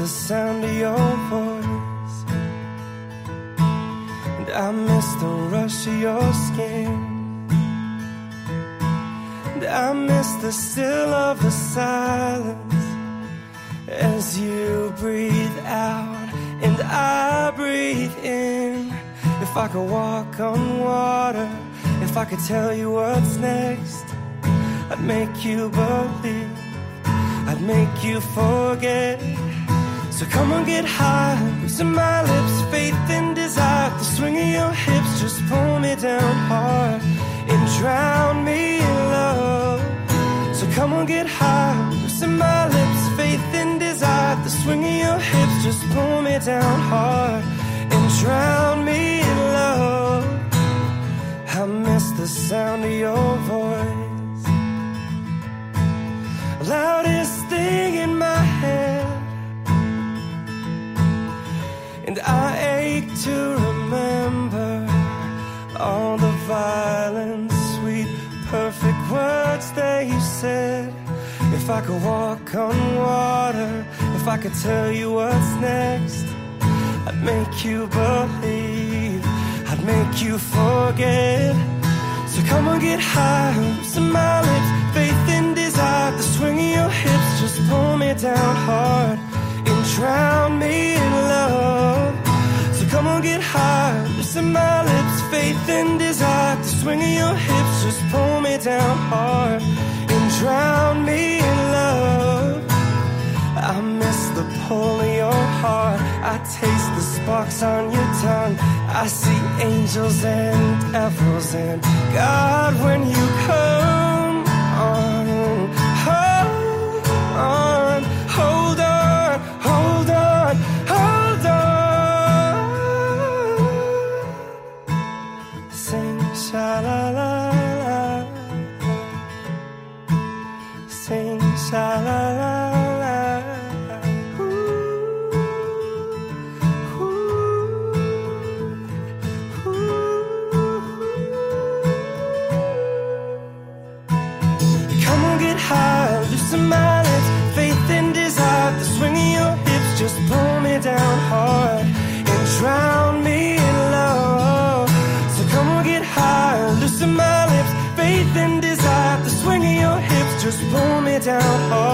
the sound of your voice, and I miss the rush of your skin, and I miss the still of the silence as you breathe out and I breathe in. If I could walk on water, if I could tell you what's next, I'd make you believe, I'd make you forget. So come on, get high, loosen my lips, faith and desire. The swing of your hips just pull me down hard and drown me in love. So come on, get high, loosen my lips, faith and desire. The swing of your hips just pull me down hard and drown me in love. I miss the sound of your voice, loudest thing in my head, and I ache to remember all the violent, sweet, perfect words that you said. If I could walk on water, if I could tell you what's next, I'd make you believe, I'd make you forget. So come on, get high, loosen my lips, faith and desire. The swing of your hips just pull me down hard and drown me in love. So come on, get high, loosen my lips, faith and desire. The swing of your hips just pull me down hard and drown me in love. I miss the pull of your heart, I taste the sparks on your tongue. I see angels and devils and God when you come on. Hold on, hold on, hold on, hold on. Sing sha-la-la-la, sing sha-la-la-la. Loosen my lips, faith and desire. The swing of your hips just pull me down hard and drown me in love. So come on, get high, loosen my lips, faith and desire. The swing of your hips just pull me down hard